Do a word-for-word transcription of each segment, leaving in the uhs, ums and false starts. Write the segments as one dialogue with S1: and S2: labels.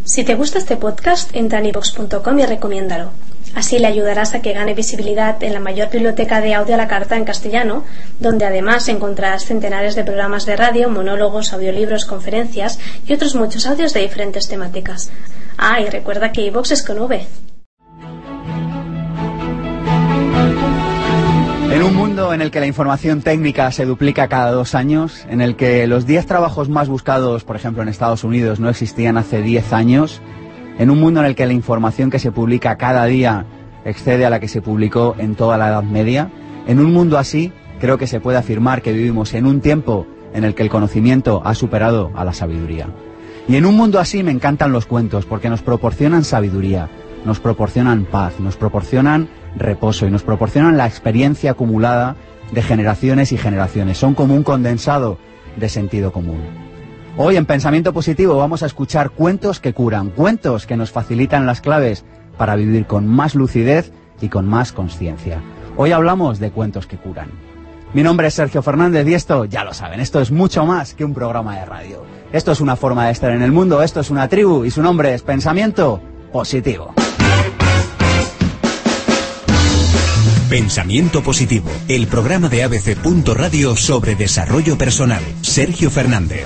S1: Si te gusta este podcast, entra en iVoox punto com y recomiéndalo. Así le ayudarás a que gane visibilidad en la mayor biblioteca de audio a la carta en castellano, donde además encontrarás centenares de programas de radio, monólogos, audiolibros, conferencias y otros muchos audios de diferentes temáticas. Ah, y recuerda que iVoox es con V.
S2: En un mundo en el que la información técnica se duplica cada dos años, en el que los diez trabajos más buscados, por ejemplo en Estados Unidos, no existían hace diez años, en un mundo en el que la información que se publica cada día excede a la que se publicó en toda la Edad Media, en un mundo así, creo que se puede afirmar que vivimos en un tiempo en el que el conocimiento ha superado a la sabiduría. Y en un mundo así me encantan los cuentos, porque nos proporcionan sabiduría, nos proporcionan paz, nos proporcionan reposo y nos proporcionan la experiencia acumulada de generaciones y generaciones. Son como un condensado de sentido común. Hoy en Pensamiento Positivo vamos a escuchar cuentos que curan, cuentos que nos facilitan las claves para vivir con más lucidez y con más conciencia. Hoy hablamos de cuentos que curan. Mi nombre es Sergio Fernández y esto, ya lo saben, esto es mucho más que un programa de radio. Esto es una forma de estar en el mundo, esto es una tribu y su nombre es Pensamiento Positivo.
S3: Pensamiento Positivo, el programa de A B C punto Radio sobre desarrollo personal. Sergio Fernández.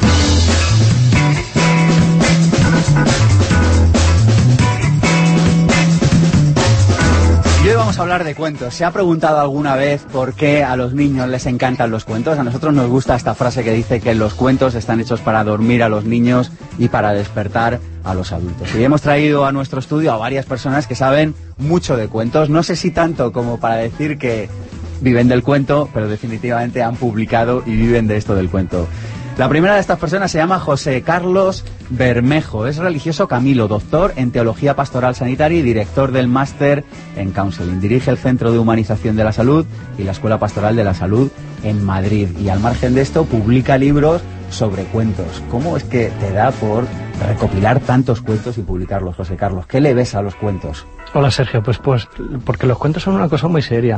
S2: Y hoy vamos a hablar de cuentos. ¿Se ha preguntado alguna vez por qué a los niños les encantan los cuentos? A nosotros nos gusta esta frase que dice que los cuentos están hechos para dormir a los niños y para despertar a los adultos. Y hemos traído a nuestro estudio a varias personas que saben mucho de cuentos. No sé si tanto como para decir que viven del cuento, pero definitivamente han publicado y viven de esto del cuento. La primera de estas personas se llama José Carlos Bermejo. Es religioso Camilo, doctor en Teología Pastoral Sanitaria y director del máster en Counseling. Dirige el Centro de Humanización de la Salud y la Escuela Pastoral de la Salud en Madrid. Y al margen de esto, publica libros sobre cuentos. ¿Cómo es que te da por recopilar tantos cuentos y publicarlos, José Carlos? ¿Qué le ves a los cuentos?
S4: Hola, Sergio. Pues, pues porque los cuentos son una cosa muy seria.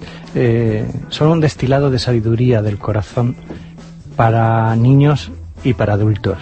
S4: Eh, son un destilado de sabiduría del corazón para niños y para adultos,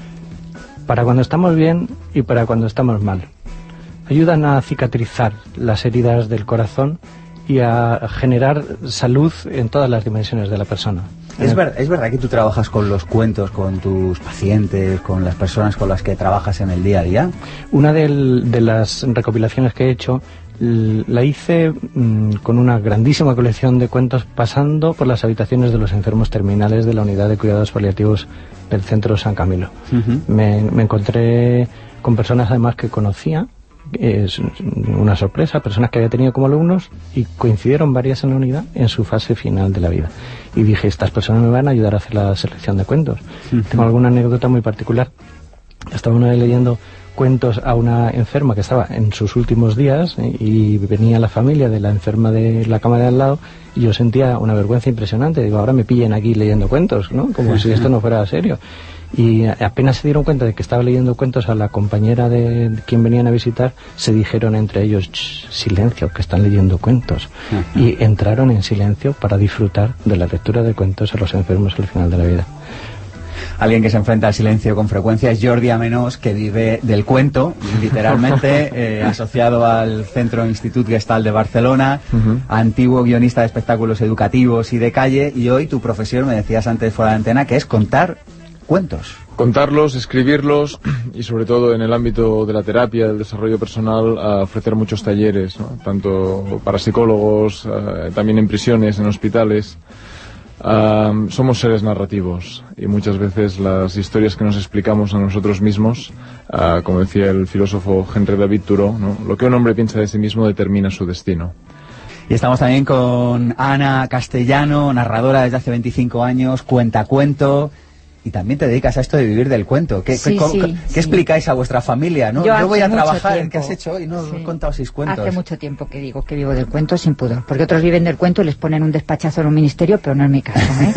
S4: para cuando estamos bien y para cuando estamos mal. Ayudan a cicatrizar las heridas del corazón y a generar salud en todas las dimensiones de la persona.
S2: ¿Es, ver, ¿Es verdad que tú trabajas con los cuentos, con tus pacientes, con las personas con las que trabajas en el día a día?
S4: Una de, de las recopilaciones que he hecho la hice mmm, con una grandísima colección de cuentos, pasando por las habitaciones de los enfermos terminales de la unidad de cuidados paliativos del Centro San Camilo. Uh-huh. me, me encontré con personas además que conocía, es una sorpresa, personas que había tenido como alumnos, y coincidieron varias en la unidad en su fase final de la vida. Y dije, estas personas me van a ayudar a hacer la selección de cuentos. Uh-huh. Tengo alguna anécdota muy particular. Estaba una vez leyendo cuentos a una enferma que estaba en sus últimos días, eh, y venía la familia de la enferma de la cama de al lado, y yo sentía una vergüenza impresionante. Digo, ahora me pillen aquí leyendo cuentos, ¿no? Como si esto no fuera serio. Y apenas se dieron cuenta de que estaba leyendo cuentos a la compañera de, de quien venían a visitar, se dijeron entre ellos, silencio, que están leyendo cuentos. Uh-huh. Y entraron en silencio para disfrutar de la lectura de cuentos a los enfermos al final de la vida.
S2: Alguien que se enfrenta al silencio con frecuencia es Jordi Amenós, que vive del cuento, literalmente, eh, asociado al Centro Institut Gestalt de Barcelona, uh-huh. antiguo guionista de espectáculos educativos y de calle, y hoy tu profesión, me decías antes fuera de antena, que es contar cuentos.
S5: Contarlos, escribirlos y sobre todo en el ámbito de la terapia, del desarrollo personal, a ofrecer muchos talleres, ¿no? Tanto para psicólogos, uh, también en prisiones, en hospitales. Uh, somos seres narrativos y muchas veces las historias que nos explicamos a nosotros mismos, uh, como decía el filósofo Henry David Thoreau, ¿no? Lo que un hombre piensa de sí mismo determina su destino.
S2: Y estamos también con Ana Castellano, narradora desde hace veinticinco años, cuentacuento. Y también te dedicas a esto de vivir del cuento. ¿Qué,
S6: sí,
S2: qué,
S6: sí,
S2: ¿qué
S6: sí.
S2: explicáis a vuestra familia? ¿No?
S6: Yo,
S2: Yo voy a trabajar.
S6: tiempo,
S2: ¿Qué has hecho hoy? No, sí. He contado seis cuentos.
S6: Hace mucho tiempo que digo que vivo del cuento sin pudor. Porque otros viven del cuento y les ponen un despachazo en un ministerio, pero no es mi caso, ¿eh?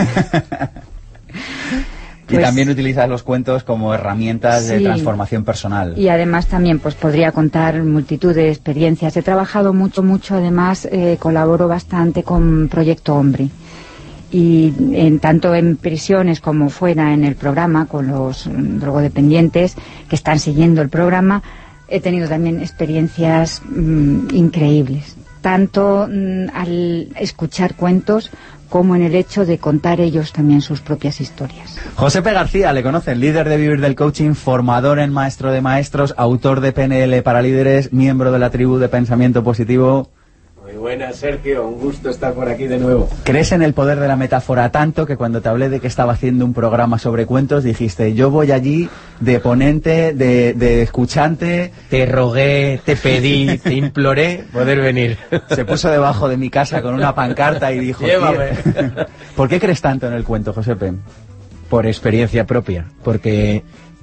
S2: Y pues, también utilizas los cuentos como herramientas sí, de transformación personal.
S6: Y además también pues podría contar multitud de experiencias. He trabajado mucho, mucho, además eh, colaboro bastante con Proyecto Hombre. Y en tanto en prisiones como fuera en el programa, con los mm, drogodependientes que están siguiendo el programa, he tenido también experiencias mmm, increíbles. Tanto mmm, al escuchar cuentos como en el hecho de contar ellos también sus propias historias.
S2: Josepe García, le conocen, líder de Vivir del Coaching, formador en Maestro de Maestros, autor de P N L para Líderes, miembro de la tribu de Pensamiento Positivo.
S7: Muy buenas, Sergio, un gusto estar por aquí de nuevo.
S2: ¿Crees en el poder de la metáfora tanto que cuando te hablé de que estaba haciendo un programa sobre cuentos dijiste, yo voy allí de ponente, de, de escuchante?
S7: Te rogué, te pedí, te imploré poder venir.
S2: Se puso debajo de mi casa con una pancarta y dijo,
S7: llévame.
S2: ¿Por qué crees tanto en el cuento, Josepe?
S7: Por experiencia propia, porque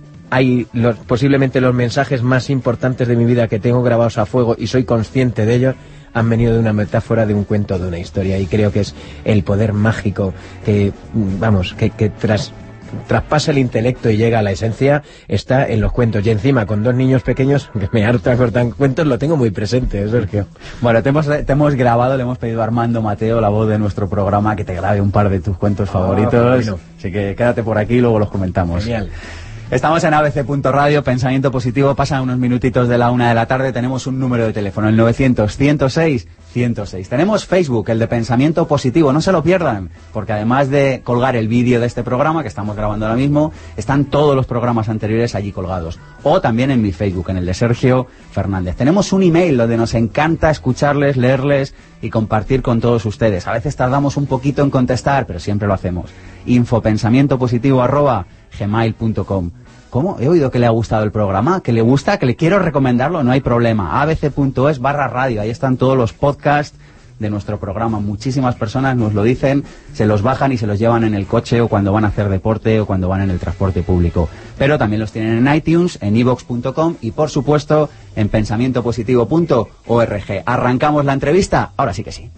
S7: hay los, posiblemente los mensajes más importantes de mi vida que tengo grabados a fuego y soy consciente de ellos, han venido de una metáfora, de un cuento, de una historia, y creo que es el poder mágico que, vamos, que, que tras, traspasa el intelecto y llega a la esencia, está en los cuentos. Y encima, con dos niños pequeños, que me harta cortar cuentos, lo tengo muy presente, Sergio.
S2: Bueno, te hemos, te hemos grabado, le hemos pedido a Armando Mateo, la voz de nuestro programa, que te grabe un par de tus cuentos ah, favoritos. Bueno. Así que quédate por aquí y luego los comentamos.
S7: Genial.
S2: Estamos en A B C punto radio, Pensamiento Positivo, pasan unos minutitos de la una de la tarde, tenemos un número de teléfono, el novecientos, ciento seis, ciento seis. Tenemos Facebook, el de Pensamiento Positivo, no se lo pierdan, porque además de colgar el vídeo de este programa que estamos grabando ahora mismo, están todos los programas anteriores allí colgados. O también en mi Facebook, en el de Sergio Fernández. Tenemos un email donde nos encanta escucharles, leerles y compartir con todos ustedes. A veces tardamos un poquito en contestar, pero siempre lo hacemos. infopensamientopositivo arroba gmail punto com. ¿Cómo? He oído que le ha gustado el programa, que le gusta, que le quiero recomendarlo, no hay problema. abc.es barra radio, ahí están todos los podcasts de nuestro programa. Muchísimas personas nos lo dicen, se los bajan y se los llevan en el coche o cuando van a hacer deporte o cuando van en el transporte público. Pero también los tienen en iTunes, en i vox punto com y por supuesto en pensamiento positivo punto org. ¿Arrancamos la entrevista? Ahora sí que sí.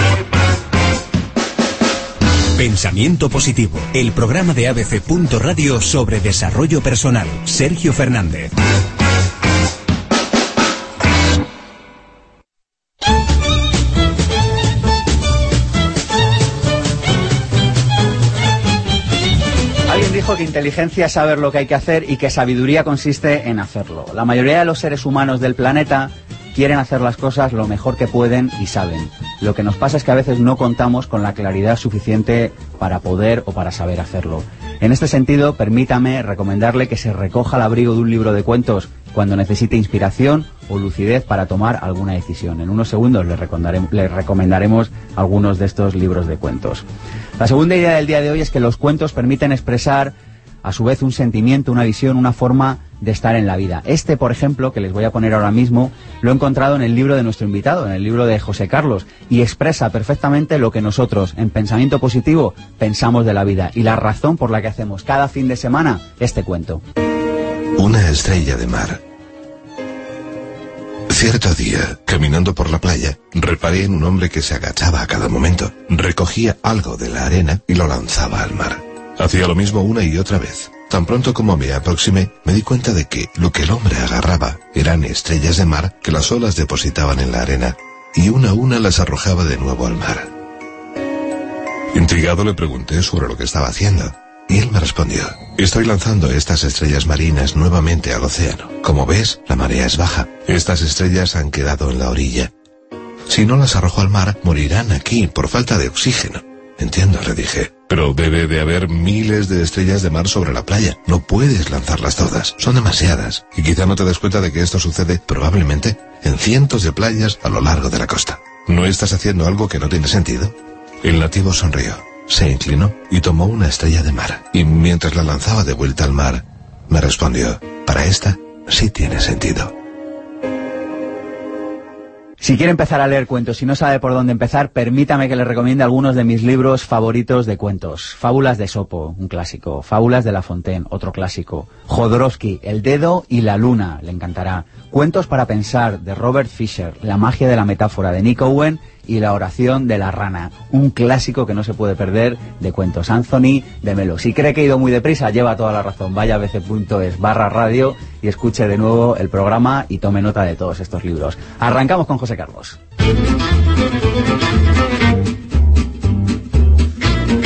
S3: Pensamiento Positivo, el programa de A B C punto radio sobre desarrollo personal. Sergio Fernández.
S2: Alguien dijo que inteligencia es saber lo que hay que hacer y que sabiduría consiste en hacerlo. La mayoría de los seres humanos del planeta quieren hacer las cosas lo mejor que pueden y saben. Lo que nos pasa es que a veces no contamos con la claridad suficiente para poder o para saber hacerlo. En este sentido, permítame recomendarle que se recoja al abrigo de un libro de cuentos cuando necesite inspiración o lucidez para tomar alguna decisión. En unos segundos le recomendaremos, le recomendaremos algunos de estos libros de cuentos. La segunda idea del día de hoy es que los cuentos permiten expresar a su vez un sentimiento, una visión, una forma de estar en la vida. Este, por ejemplo, que les voy a poner ahora mismo, lo he encontrado en el libro de nuestro invitado, en el libro de José Carlos, y expresa perfectamente lo que nosotros, en Pensamiento Positivo, pensamos de la vida y la razón por la que hacemos cada fin de semana este cuento.
S8: Una estrella de mar. Cierto día, caminando por la playa, reparé en un hombre que se agachaba a cada momento, recogía algo de la arena y lo lanzaba al mar. Hacía lo mismo una y otra vez. Tan pronto como me aproximé, me di cuenta de que lo que el hombre agarraba eran estrellas de mar que las olas depositaban en la arena, y una a una las arrojaba de nuevo al mar. Intrigado le pregunté sobre lo que estaba haciendo, y él me respondió: estoy lanzando estas estrellas marinas nuevamente al océano. Como ves, la marea es baja. Estas estrellas han quedado en la orilla. Si no las arrojo al mar, morirán aquí por falta de oxígeno. Entiendo, le dije, pero debe de haber miles de estrellas de mar sobre la playa. No puedes lanzarlas todas, son demasiadas. Y quizá no te des cuenta de que esto sucede, probablemente, en cientos de playas a lo largo de la costa. ¿No estás haciendo algo que no tiene sentido? El nativo sonrió, se inclinó y tomó una estrella de mar. Y mientras la lanzaba de vuelta al mar, me respondió: para esta sí tiene sentido.
S2: Si quiere empezar a leer cuentos y no sabe por dónde empezar, permítame que le recomiende algunos de mis libros favoritos de cuentos. Fábulas de Esopo, un clásico. Fábulas de La Fontaine, otro clásico. Jodorowsky, El dedo y la luna, le encantará. Cuentos para pensar, de Robert Fisher. La magia de la metáfora, de Nick Owen. Y La oración de la rana, un clásico que no se puede perder de cuentos. Anthony de Melo. Si cree que he ido muy deprisa, lleva toda la razón. Vaya a abc.es barra radio y escuche de nuevo el programa y tome nota de todos estos libros. Arrancamos con José Carlos.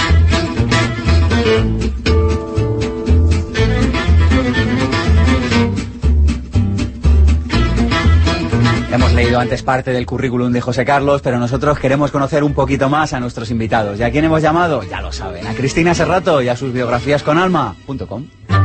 S2: Hemos leído antes parte del currículum de José Carlos, pero nosotros queremos conocer un poquito más a nuestros invitados. ¿Y a quién hemos llamado? Ya lo saben, a Cristina Serrato y a sus biografías con alma punto com.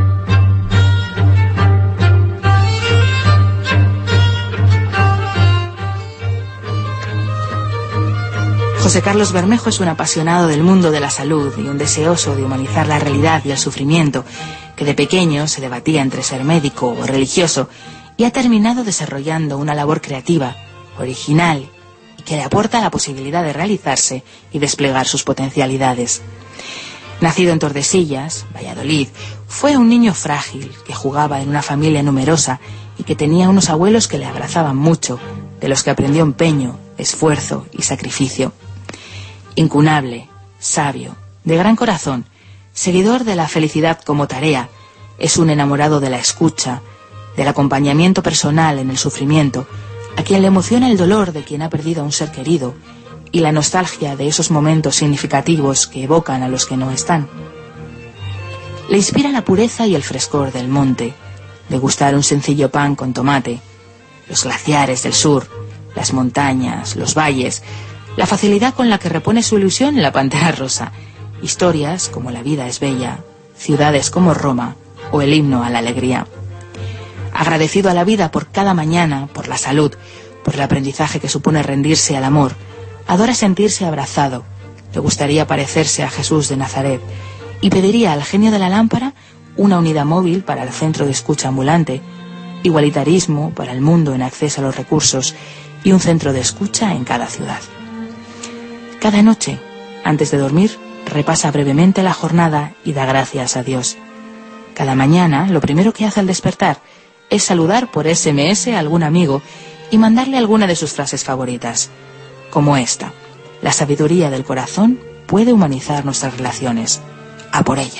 S9: José Carlos Bermejo es un apasionado del mundo de la salud y un deseoso de humanizar la realidad y el sufrimiento, que de pequeño se debatía entre ser médico o religioso, y ha terminado desarrollando una labor creativa, original, y que le aporta la posibilidad de realizarse y desplegar sus potencialidades. Nacido en Tordesillas, Valladolid, fue un niño frágil que jugaba en una familia numerosa y que tenía unos abuelos que le abrazaban mucho, de los que aprendió empeño, esfuerzo y sacrificio. Incunable, sabio, de gran corazón, seguidor de la felicidad como tarea, es un enamorado de la escucha, del acompañamiento personal en el sufrimiento, a quien le emociona el dolor de quien ha perdido a un ser querido y la nostalgia de esos momentos significativos que evocan a los que no están. Le inspira la pureza y el frescor del monte, degustar un sencillo pan con tomate, los glaciares del sur, las montañas, los valles, la facilidad con la que repone su ilusión en la pantera rosa, historias como La vida es bella, ciudades como Roma o el himno a la alegría. Agradecido a la vida por cada mañana, por la salud, por el aprendizaje que supone rendirse al amor, adora sentirse abrazado, le gustaría parecerse a Jesús de Nazaret y pediría al genio de la lámpara una unidad móvil para el centro de escucha ambulante, igualitarismo para el mundo en acceso a los recursos y un centro de escucha en cada ciudad. Cada noche, antes de dormir, repasa brevemente la jornada y da gracias a Dios. Cada mañana, lo primero que hace al despertar es saludar por ese eme ese a algún amigo y mandarle alguna de sus frases favoritas, como esta: la sabiduría del corazón puede humanizar nuestras relaciones. A por ella.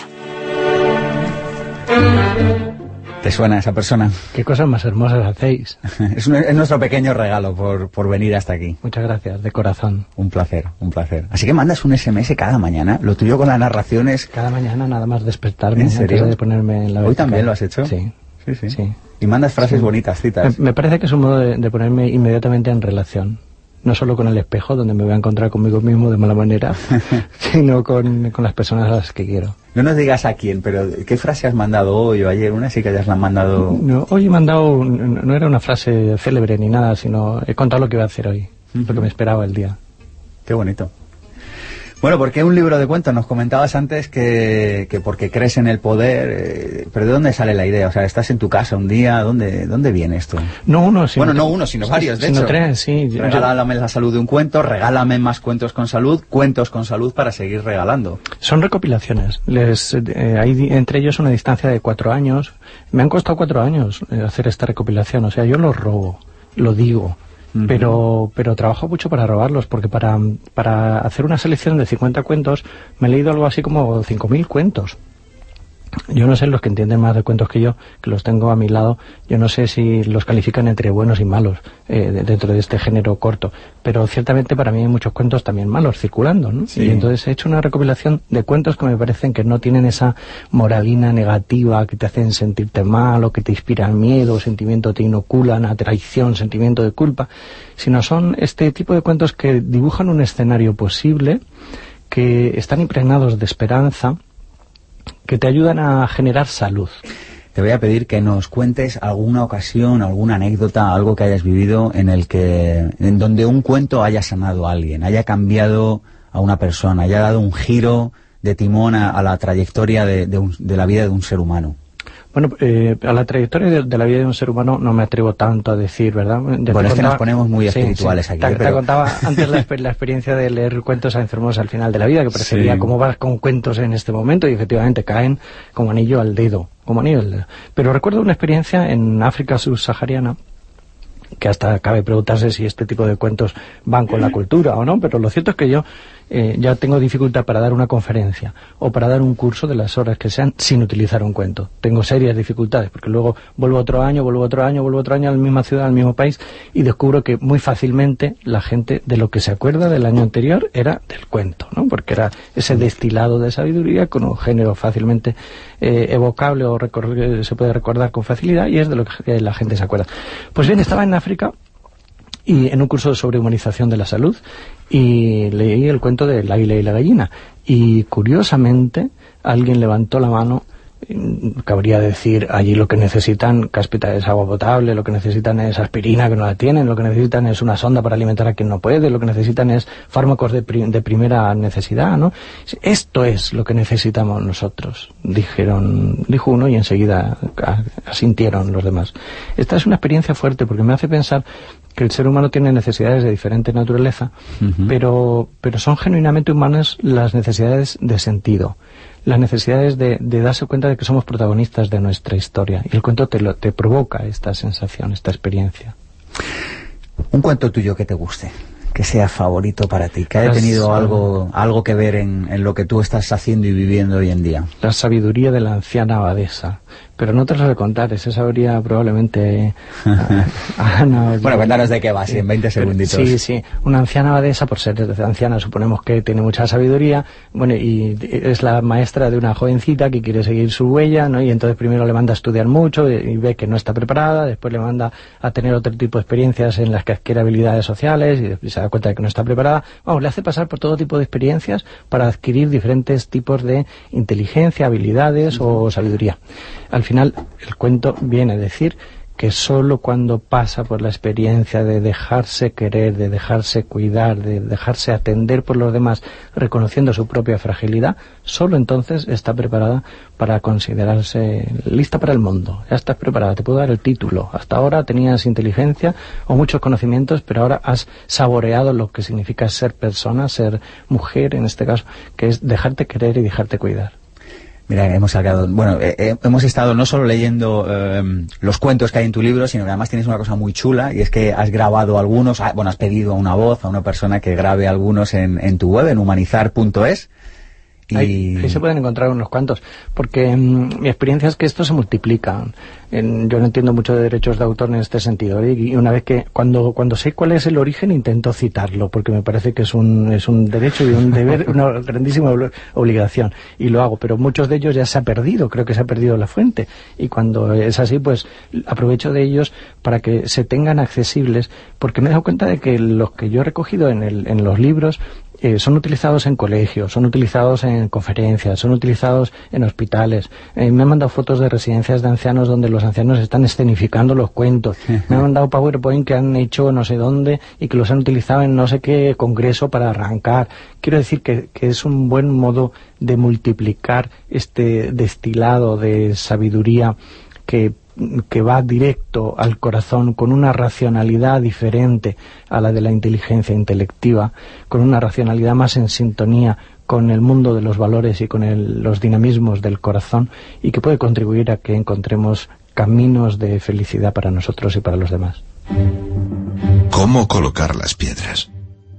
S2: ¿Te suena esa persona?
S4: ¿Qué cosas más hermosas hacéis?
S2: Es, un, es nuestro pequeño regalo por, por venir hasta aquí.
S4: Muchas gracias, de corazón.
S2: Un placer, un placer. Así que mandas un ese eme ese cada mañana. Lo tuyo con las narraciones...
S4: Cada mañana, nada más despertarme.
S2: ¿En serio?
S4: Antes de ponerme en la
S2: ¿Hoy
S4: vertical.
S2: también lo has hecho?
S4: Sí.
S2: Sí, sí.
S4: sí.
S2: Y mandas frases
S4: sí.
S2: bonitas, citas.
S4: Me, me parece que es un modo de, de ponerme inmediatamente en relación. No solo con el espejo, donde me voy a encontrar conmigo mismo de mala manera, sino con, con las personas a las que quiero.
S2: No nos digas a quién, pero ¿qué frase has mandado hoy o ayer? Una sí que hayas la mandado...
S4: No, hoy he mandado, no era una frase célebre ni nada, sino he contado lo que iba a hacer hoy, uh-huh. lo que me esperaba el día.
S2: Qué bonito. Bueno, ¿por qué un libro de cuentos? Nos comentabas antes que, que porque crees en el poder, eh, pero ¿de dónde sale la idea? O sea, ¿estás en tu casa un día? ¿Dónde, dónde viene esto?
S4: No uno, sino...
S2: Bueno, no uno, sino varios, de
S4: sino
S2: hecho.
S4: tres, sí.
S2: Regálame la salud de un cuento, regálame más cuentos con salud, cuentos con salud para seguir regalando.
S4: Son recopilaciones. Les, eh, hay entre ellos una distancia de cuatro años. Me han costado cuatro años eh, hacer esta recopilación. O sea, yo los robo, lo digo. Pero pero trabajo mucho para robarlos, porque para, para hacer una selección de cincuenta cuentos me he leído algo así como cinco mil cuentos. Yo no sé, los que entienden más de cuentos que yo, que los tengo a mi lado, yo no sé si los califican entre buenos y malos eh, de, dentro de este género corto, pero ciertamente para mí hay muchos cuentos también malos circulando, ¿no? Sí. Y entonces he hecho una recopilación de cuentos que me parecen que no tienen esa moralina negativa que te hacen sentirte mal o que te inspiran miedo, sentimiento te inoculan a traición, sentimiento de culpa, sino son este tipo de cuentos que dibujan un escenario posible, que están impregnados de esperanza, que te ayudan a generar salud.
S2: Te voy a pedir que nos cuentes alguna ocasión, alguna anécdota, algo que hayas vivido en el que, en donde un cuento haya sanado a alguien, haya cambiado a una persona, haya dado un giro de timón a, a la trayectoria de, de, un, de la vida de un ser humano.
S4: Bueno, eh, a la trayectoria de, de la vida de un ser humano no me atrevo tanto a decir, ¿verdad?
S2: Ya bueno, es que nos ponemos muy espirituales
S4: sí, sí.
S2: aquí.
S4: Te,
S2: pero...
S4: te contaba antes la, la experiencia de leer cuentos a enfermos al final de la vida, que prefería sí. cómo vas con cuentos en este momento, y efectivamente caen como anillo al dedo, como anillo al dedo. Pero recuerdo una experiencia en África subsahariana, que hasta cabe preguntarse si este tipo de cuentos van con la cultura o no, pero lo cierto es que yo eh, ya tengo dificultad para dar una conferencia o para dar un curso de las horas que sean sin utilizar un cuento. Tengo serias dificultades, porque luego vuelvo otro año, vuelvo otro año, vuelvo otro año a la misma ciudad, al mismo país, y descubro que muy fácilmente la gente de lo que se acuerda del año anterior era del cuento, ¿no? Porque era ese destilado de sabiduría con un género fácilmente eh, evocable o se puede recordar con facilidad, y es de lo que la gente se acuerda. Pues bien, estaba en África y en un curso sobre humanización de la salud, y leí el cuento del águila y la gallina, y curiosamente alguien levantó la mano. Cabría decir, allí lo que necesitan, cáspita, es agua potable, lo que necesitan es aspirina, que no la tienen, lo que necesitan es una sonda para alimentar a quien no puede, lo que necesitan es fármacos de, pri de primera necesidad, ¿no? Esto es lo que necesitamos nosotros, dijeron, dijo uno y enseguida asintieron los demás. Esta es una experiencia fuerte porque me hace pensar que el ser humano tiene necesidades de diferente naturaleza, uh-huh. pero, pero son genuinamente humanas las necesidades de sentido, las necesidades de, de darse cuenta de que somos protagonistas de nuestra historia. Y el cuento te, lo, te provoca esta sensación, esta experiencia.
S2: Un cuento tuyo que te guste, que sea favorito para ti, que haya Las, tenido algo, algo que ver en, en lo que tú estás haciendo y viviendo hoy en día.
S4: La sabiduría de la anciana abadesa. Pero no te lo voy a contar, esa sabría probablemente a Ana.
S2: Bueno, cuéntanos de qué va, sí, en veinte segunditos.
S4: Sí, sí, una anciana abadesa, por ser anciana, suponemos que tiene mucha sabiduría, bueno, y es la maestra de una jovencita que quiere seguir su huella, ¿no? Y entonces primero le manda a estudiar mucho y, y ve que no está preparada, después le manda a tener otro tipo de experiencias en las que adquiere habilidades sociales y después se da cuenta de que no está preparada. Vamos, le hace pasar por todo tipo de experiencias para adquirir diferentes tipos de inteligencia, habilidades o sabiduría. Al final, el cuento viene a decir que solo cuando pasa por la experiencia de dejarse querer, de dejarse cuidar, de dejarse atender por los demás, reconociendo su propia fragilidad, solo entonces está preparada para considerarse lista para el mundo. Ya estás preparada, te puedo dar el título. Hasta ahora tenías inteligencia o muchos conocimientos, pero ahora has saboreado lo que significa ser persona, ser mujer en este caso, que es dejarte querer y dejarte cuidar.
S2: Mira, hemos sacado, bueno, eh, eh, hemos estado no solo leyendo eh, los cuentos que hay en tu libro, sino que además tienes una cosa muy chula, y es que has grabado algunos, ah, bueno, has pedido a una voz, a una persona que grabe algunos en, en tu web, en humanizar punto es. Y...
S4: Ahí, ahí se pueden encontrar unos cuantos, porque mmm, mi experiencia es que esto se multiplica. En, yo no entiendo mucho de derechos de autor en este sentido, ¿eh? Y una vez que, cuando cuando sé cuál es el origen, intento citarlo, porque me parece que es un es un derecho y un deber, una grandísima obligación, y lo hago, pero muchos de ellos ya se ha perdido, creo que se ha perdido la fuente, y cuando es así, pues aprovecho de ellos para que se tengan accesibles, porque me he dado cuenta de que los que yo he recogido en, el, en los libros Eh, son utilizados en colegios, son utilizados en conferencias, son utilizados en hospitales. Eh, me han mandado fotos de residencias de ancianos donde los ancianos están escenificando los cuentos. Me han mandado PowerPoint que han hecho no sé dónde y que los han utilizado en no sé qué congreso para arrancar. Quiero decir que, que es un buen modo de multiplicar este destilado de sabiduría que que va directo al corazón, con una racionalidad diferente a la de la inteligencia intelectiva, con una racionalidad más en sintonía con el mundo de los valores y con el, los dinamismos del corazón, y que puede contribuir a que encontremos caminos de felicidad para nosotros y para los demás.
S8: ¿Cómo colocar las piedras?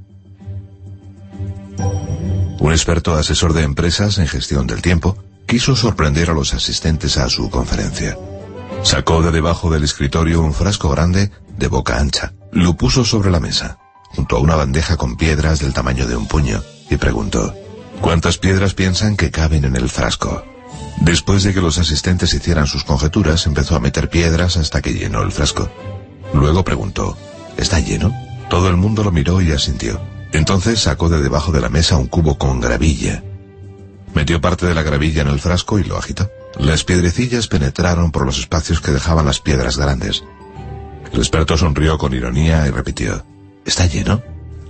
S8: Un experto asesor de empresas en gestión del tiempo quiso sorprender a los asistentes a su conferencia. Sacó de debajo del escritorio un frasco grande de boca ancha, lo puso sobre la mesa, junto a una bandeja con piedras del tamaño de un puño, y preguntó: ¿cuántas piedras piensan que caben en el frasco? Después de que los asistentes hicieran sus conjeturas, empezó a meter piedras hasta que llenó el frasco. Luego preguntó: ¿está lleno? Todo el mundo lo miró y asintió. Entonces sacó de debajo de la mesa un cubo con gravilla. Metió parte de la gravilla en el frasco y lo agitó. Las piedrecillas penetraron por los espacios que dejaban las piedras grandes. El experto sonrió con ironía y repitió: ¿está lleno?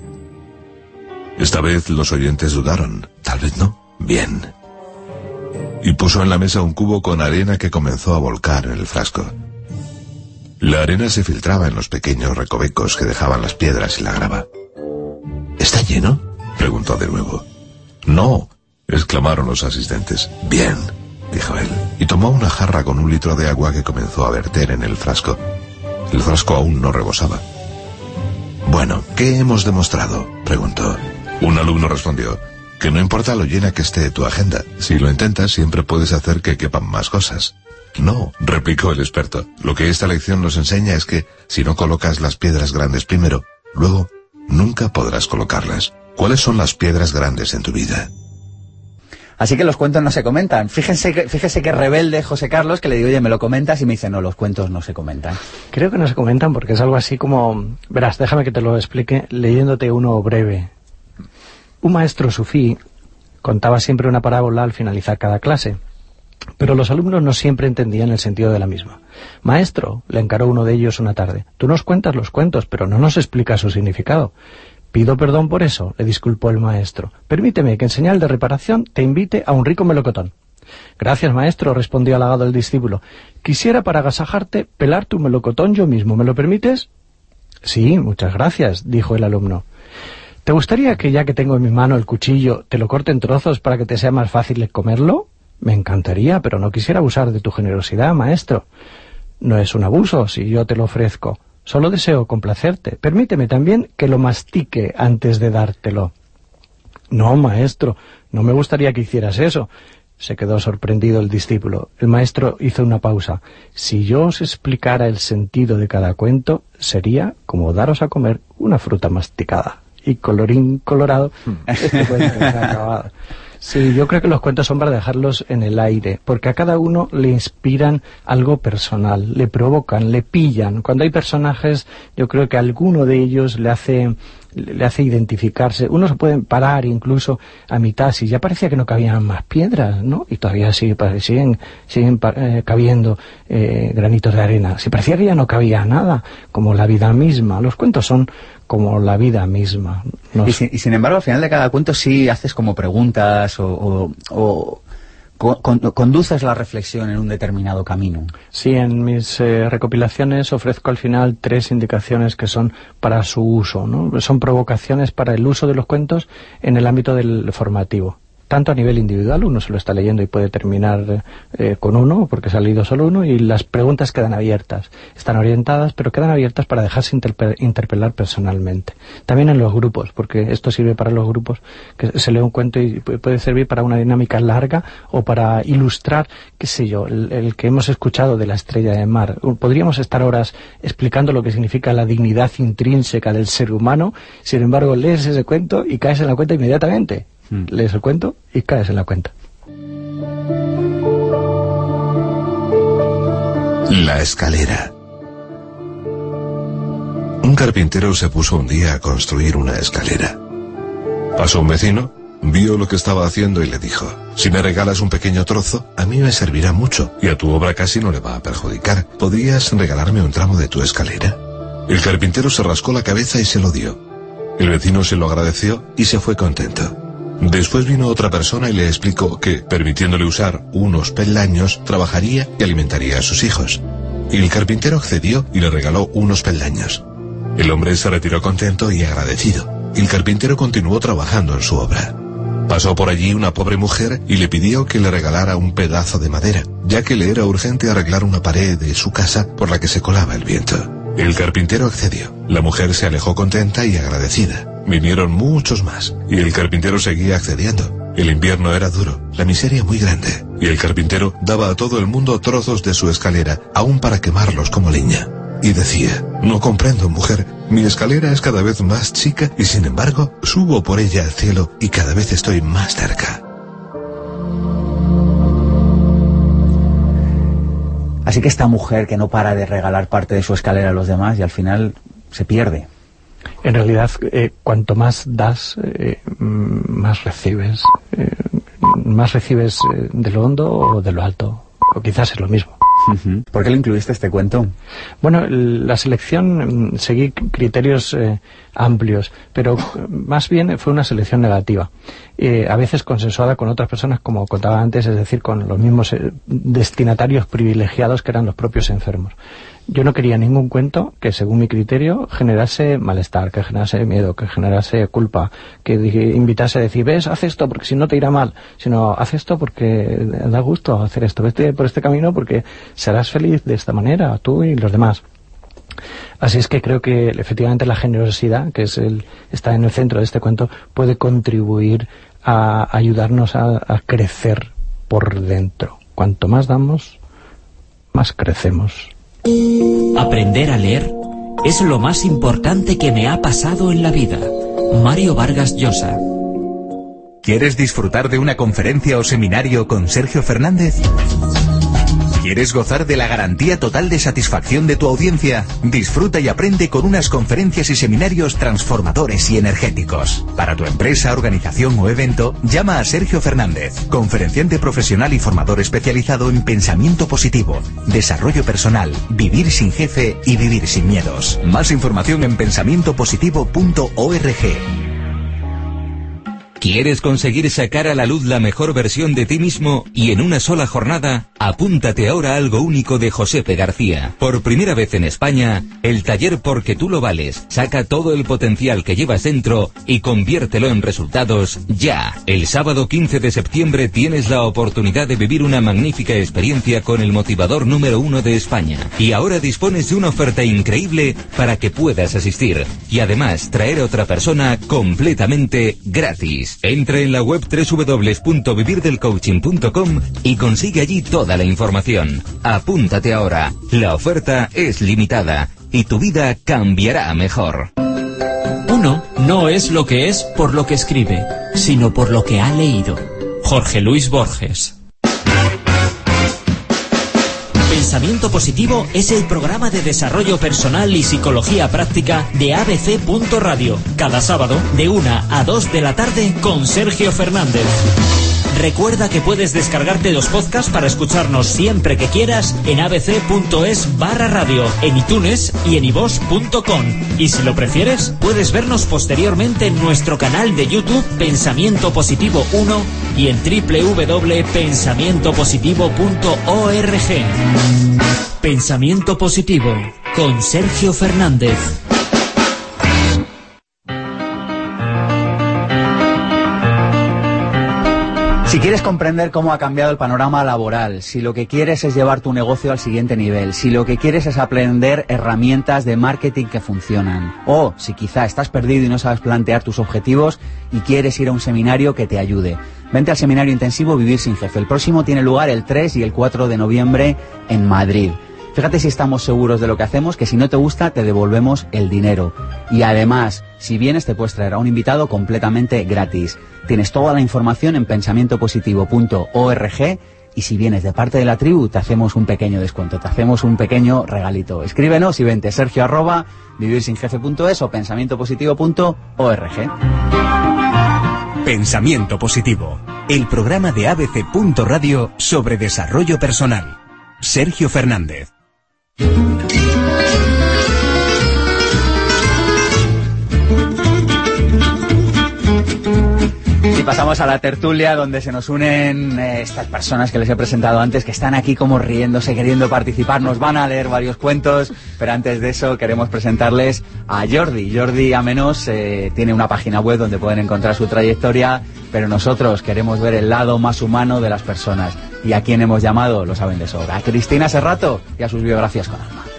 S8: Esta vez los oyentes dudaron. Tal vez no. Bien. Y puso en la mesa un cubo con arena que comenzó a volcar en el frasco. La arena se filtraba en los pequeños recovecos que dejaban las piedras y la grava. ¿Está lleno?, preguntó de nuevo. No, exclamaron los asistentes. Bien, dijo él, y tomó una jarra con un litro de agua que comenzó a verter en el frasco. El frasco aún no rebosaba. Bueno, ¿qué hemos demostrado?, preguntó. Un alumno respondió: que no importa lo llena que esté tu agenda, si lo intentas siempre puedes hacer que quepan más cosas. No, replicó el experto, lo que esta lección nos enseña es que si no colocas las piedras grandes primero, luego nunca podrás colocarlas. ¿Cuáles son las piedras grandes en tu vida?
S2: Así que los cuentos no se comentan. Fíjense que, fíjese que rebelde José Carlos, que le digo, oye, ¿me lo comentas? Y me dice, no, los cuentos no se comentan.
S4: Creo que no se comentan porque es algo así como... Verás, déjame que te lo explique leyéndote uno breve. Un maestro sufí contaba siempre una parábola al finalizar cada clase, pero los alumnos no siempre entendían el sentido de la misma. Maestro, le encaró uno de ellos una tarde, tú nos cuentas los cuentos, pero no nos explicas su significado. Pido perdón por eso, le disculpó el maestro. Permíteme que en señal de reparación te invite a un rico melocotón. Gracias, maestro, respondió halagado el discípulo. Quisiera para agasajarte pelar tu melocotón yo mismo, ¿me lo permites? Sí, muchas gracias, dijo el alumno. ¿Te gustaría que ya que tengo en mi mano el cuchillo, te lo corte en trozos para que te sea más fácil comerlo? Me encantaría, pero no quisiera abusar de tu generosidad, maestro. No es un abuso si yo te lo ofrezco. Solo deseo complacerte. Permíteme también que lo mastique antes de dártelo. No, maestro, no me gustaría que hicieras eso. Se quedó sorprendido el discípulo. El maestro hizo una pausa. Si yo os explicara el sentido de cada cuento, sería como daros a comer una fruta masticada. Y colorín colorado, este cuento se ha acabado. Sí, yo creo que los cuentos son para dejarlos en el aire, porque a cada uno le inspiran algo personal, le provocan, le pillan. Cuando hay personajes, yo creo que a alguno de ellos le hace, le hace identificarse. Uno se puede parar incluso a mitad, si ya parecía que no cabían más piedras, ¿no? Y todavía sigue, siguen, siguen eh, cabiendo eh, granitos de arena. Si parecía que ya no cabía nada, como la vida misma. Los cuentos son como la vida misma. Nos...
S2: Y, si, y sin embargo, al final de cada cuento sí haces como preguntas o, o, o con, conduces la reflexión en un determinado camino.
S4: Sí, en mis eh, recopilaciones ofrezco al final tres indicaciones que son para su uso, ¿no? Son provocaciones para el uso de los cuentos en el ámbito del formativo. Tanto a nivel individual, uno se lo está leyendo y puede terminar eh, con uno, porque se ha leído solo uno, y las preguntas quedan abiertas. Están orientadas, pero quedan abiertas para dejarse interpe interpelar personalmente. También en los grupos, porque esto sirve para los grupos, que se lee un cuento y puede servir para una dinámica larga o para ilustrar, qué sé yo, el, el que hemos escuchado de la estrella de mar. Podríamos estar horas explicando lo que significa la dignidad intrínseca del ser humano, sin embargo lees ese cuento y caes en la cuenta inmediatamente. Lees el cuento y caes en la cuenta.
S8: La escalera. Un carpintero se puso un día a construir una escalera. Pasó un vecino, vio lo que estaba haciendo y le dijo: si me regalas un pequeño trozo, a mí me servirá mucho y a tu obra casi no le va a perjudicar. ¿Podrías regalarme un tramo de tu escalera? El carpintero se rascó la cabeza y se lo dio. El vecino se lo agradeció y se fue contento. Después vino otra persona y le explicó que, permitiéndole usar unos peldaños, trabajaría y alimentaría a sus hijos. Y el carpintero accedió y le regaló unos peldaños. El hombre se retiró contento y agradecido. El carpintero continuó trabajando en su obra. Pasó por allí una pobre mujer y le pidió que le regalara un pedazo de madera, ya que le era urgente arreglar una pared de su casa por la que se colaba el viento. El carpintero accedió. La mujer se alejó contenta y agradecida. Vinieron muchos más, y el carpintero seguía accediendo. El invierno era duro, la miseria muy grande, y el carpintero daba a todo el mundo trozos de su escalera, aún para quemarlos como leña. Y decía: no comprendo, mujer, mi escalera es cada vez más chica, y sin embargo, subo por ella al cielo, y cada vez estoy más cerca.
S2: Así que esta mujer que no para de regalar parte de su escalera a los demás, y al final se pierde.
S4: En realidad, eh, cuanto más das, eh, más recibes. Eh, más recibes eh, de lo hondo o de lo alto. O quizás es lo mismo.
S2: Uh-huh. ¿Por qué le incluiste este cuento?
S4: Bueno, la selección, seguí criterios eh, amplios, pero más bien fue una selección negativa. Eh, a veces consensuada con otras personas, como contaba antes, es decir, con los mismos eh, destinatarios privilegiados que eran los propios enfermos. Yo no quería ningún cuento que, según mi criterio, generase malestar, que generase miedo, que generase culpa, que invitase a decir: ves, haz esto porque si no te irá mal, sino haz esto porque da gusto hacer esto, vete por este camino porque serás feliz de esta manera, tú y los demás. Así es que creo que efectivamente la generosidad, que es el, está en el centro de este cuento, puede contribuir a ayudarnos a, a crecer por dentro. Cuanto más damos, más crecemos.
S10: Aprender a leer es lo más importante que me ha pasado en la vida. Mario Vargas Llosa.
S3: ¿Quieres disfrutar de una conferencia o seminario con Sergio Fernández? ¿Quieres gozar de la garantía total de satisfacción de tu audiencia? Disfruta y aprende con unas conferencias y seminarios transformadores y energéticos. Para tu empresa, organización o evento, llama a Sergio Fernández, conferenciante profesional y formador especializado en pensamiento positivo, desarrollo personal, vivir sin jefe y vivir sin miedos. Más información en pensamiento positivo punto org.
S11: ¿Quieres conseguir sacar a la luz la mejor versión de ti mismo y en una sola jornada? Apúntate ahora a Algo Único de Josepe García. Por primera vez en España, el taller Porque tú lo vales. Saca todo el potencial que llevas dentro y conviértelo en resultados ya. El sábado quince de septiembre tienes la oportunidad de vivir una magnífica experiencia con el motivador número uno de España. Y ahora dispones de una oferta increíble para que puedas asistir. Y además traer a otra persona completamente gratis. Entra en la web doble u doble u doble u punto vivir del coaching punto com y consigue allí toda la información. Apúntate ahora. La oferta es limitada y tu vida cambiará mejor.
S10: Uno no es lo que es por lo que escribe, sino por lo que ha leído. Jorge Luis Borges. Pensamiento Positivo es el programa de desarrollo personal y psicología práctica de A B C punto Radio. Cada sábado de una a dos de la tarde con Sergio Fernández. Recuerda que puedes descargarte los podcasts para escucharnos siempre que quieras en abc.es barra radio, en iTunes y en ivos punto com. Y si lo prefieres, puedes vernos posteriormente en nuestro canal de YouTube Pensamiento Positivo uno y en doble u doble u doble u punto pensamiento positivo punto org. Pensamiento Positivo con Sergio Fernández.
S2: Si quieres comprender cómo ha cambiado el panorama laboral, si lo que quieres es llevar tu negocio al siguiente nivel, si lo que quieres es aprender herramientas de marketing que funcionan, o si quizá estás perdido y no sabes plantear tus objetivos y quieres ir a un seminario que te ayude, vente al seminario intensivo Vivir sin Jefe. El próximo tiene lugar el tres y el cuatro de noviembre en Madrid. Fíjate si estamos seguros de lo que hacemos, que si no te gusta te devolvemos el dinero. Y además, si vienes te puedes traer a un invitado completamente gratis. Tienes toda la información en pensamiento positivo punto org y si vienes de parte de la tribu te hacemos un pequeño descuento, te hacemos un pequeño regalito. Escríbenos y vente sergio arroba vivirsinjefe punto es o pensamiento positivo punto org.
S3: Pensamiento Positivo, el programa de A B C punto Radio sobre desarrollo personal. Sergio Fernández.
S2: Y pasamos a la tertulia donde se nos unen eh, estas personas que les he presentado antes, que están aquí como riéndose, queriendo participar. Nos van a leer varios cuentos, pero antes de eso queremos presentarles a Jordi. Jordi Amenos eh, tiene una página web donde pueden encontrar su trayectoria, pero nosotros queremos ver el lado más humano de las personas. Y a quien hemos llamado, lo saben de sobra, a Cristina Serrato y a sus biografías con alma.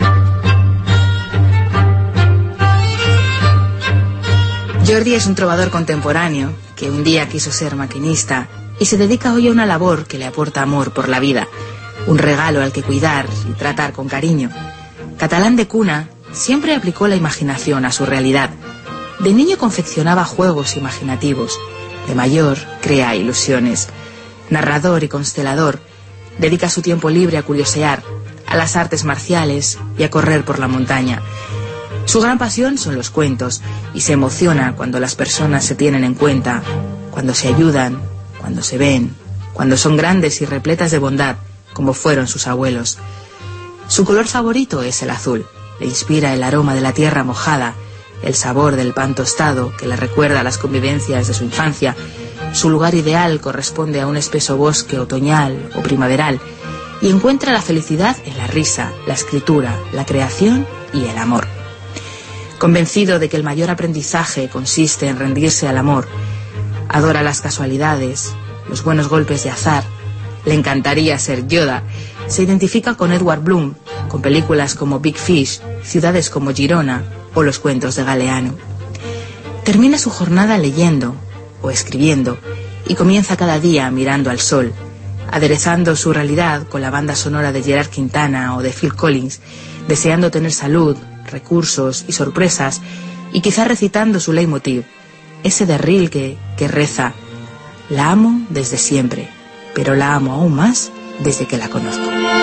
S9: Jordi es un trovador contemporáneo que un día quiso ser maquinista y se dedica hoy a una labor que le aporta amor por la vida, un regalo al que cuidar y tratar con cariño. Catalán de cuna, siempre aplicó la imaginación a su realidad. De niño confeccionaba juegos imaginativos, de mayor crea ilusiones. Narrador y constelador, dedica su tiempo libre a curiosear, a las artes marciales y a correr por la montaña. Su gran pasión son los cuentos y se emociona cuando las personas se tienen en cuenta, cuando se ayudan, cuando se ven, cuando son grandes y repletas de bondad, como fueron sus abuelos. Su color favorito es el azul, le inspira el aroma de la tierra mojada, el sabor del pan tostado que le recuerda las convivencias de su infancia. Su lugar ideal corresponde a un espeso bosque otoñal o primaveral y encuentra la felicidad en la risa, la escritura, la creación y el amor. Convencido de que el mayor aprendizaje consiste en rendirse al amor, adora las casualidades, los buenos golpes de azar, le encantaría ser Yoda, se identifica con Edward Bloom, con películas como Big Fish, ciudades como Girona o los cuentos de Galeano. Termina su jornada leyendo o escribiendo y comienza cada día mirando al sol, aderezando su realidad con la banda sonora de Gerard Quintana o de Phil Collins, deseando tener salud, recursos y sorpresas y quizá recitando su leitmotiv, ese de Rilke que reza: La amo desde siempre, pero la amo aún más desde que la conozco.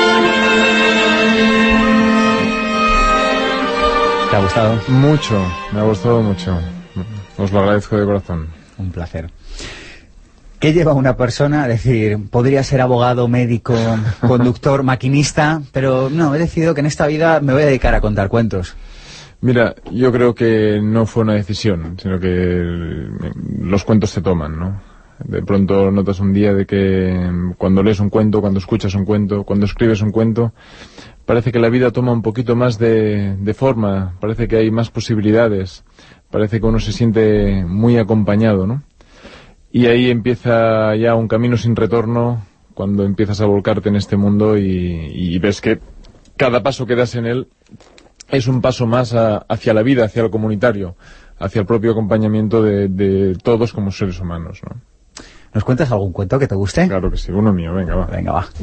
S2: ¿Te ha gustado?
S5: Mucho, me ha gustado mucho. Os lo agradezco de corazón.
S2: Un placer. ¿Qué lleva a una persona a decir, podría ser abogado, médico, conductor, maquinista, pero no, he decidido que en esta vida me voy a dedicar a contar cuentos?
S5: Mira, yo creo que no fue una decisión, sino que los cuentos se toman, ¿no? De pronto notas un día de que cuando lees un cuento, cuando escuchas un cuento, cuando escribes un cuento, parece que la vida toma un poquito más de, de forma, parece que hay más posibilidades, parece que uno se siente muy acompañado, ¿no? Y ahí empieza ya un camino sin retorno cuando empiezas a volcarte en este mundo y, y ves que cada paso que das en él es un paso más a, hacia la vida, hacia lo comunitario, hacia el propio acompañamiento de, de todos como seres humanos, ¿no?
S2: ¿Nos cuentas algún cuento que te guste?
S5: Claro que sí, uno mío, venga, va.
S2: Venga, va.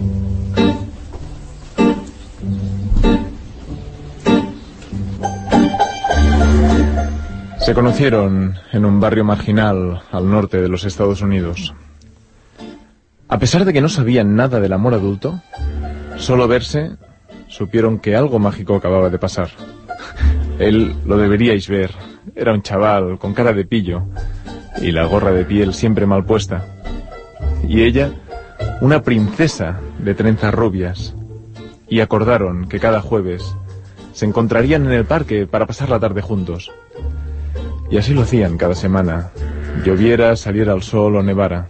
S5: Se conocieron en un barrio marginal al norte de los Estados Unidos. A pesar de que no sabían nada del amor adulto, solo verse, supieron que algo mágico acababa de pasar. Él lo deberíais ver. Era un chaval con cara de pillo y la gorra de piel siempre mal puesta. Y ella, una princesa de trenzas rubias. Y acordaron que cada jueves se encontrarían en el parque para pasar la tarde juntos. Y así lo hacían cada semana, lloviera, saliera el sol o nevara.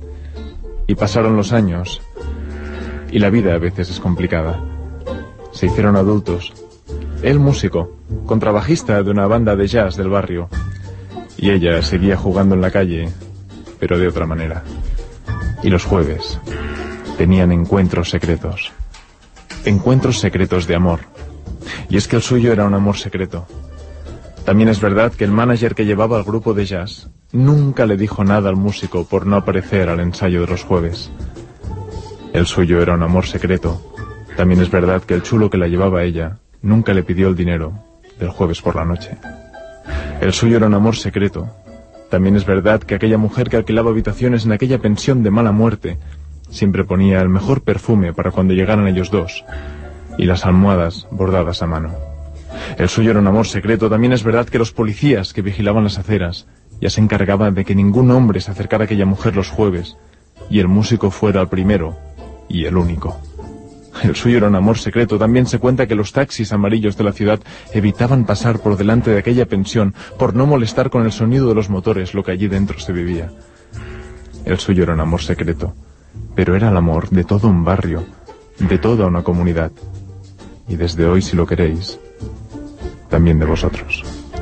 S5: Y pasaron los años, y la vida a veces es complicada. Se hicieron adultos. Él músico, contrabajista de una banda de jazz del barrio. Y ella seguía jugando en la calle, pero de otra manera. Y los jueves tenían encuentros secretos. Encuentros secretos de amor. Y es que el suyo era un amor secreto. También es verdad que el manager que llevaba al grupo de jazz nunca le dijo nada al músico por no aparecer al ensayo de los jueves. El suyo era un amor secreto. También es verdad que el chulo que la llevaba a ella nunca le pidió el dinero del jueves por la noche. El suyo era un amor secreto. También es verdad que aquella mujer que alquilaba habitaciones en aquella pensión de mala muerte siempre ponía el mejor perfume para cuando llegaran ellos dos y las almohadas bordadas a mano. El suyo era un amor secreto. También es verdad que los policías que vigilaban las aceras ya se encargaban de que ningún hombre se acercara a aquella mujer los jueves y el músico fuera el primero y el único. El suyo era un amor secreto. También se cuenta que los taxis amarillos de la ciudad evitaban pasar por delante de aquella pensión por no molestar con el sonido de los motores lo que allí dentro se vivía. El suyo era un amor secreto, pero era el amor de todo un barrio, de toda una comunidad. Y desde hoy, si lo queréis, también de vosotros.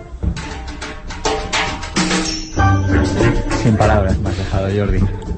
S2: Sin palabras me has dejado, Jordi.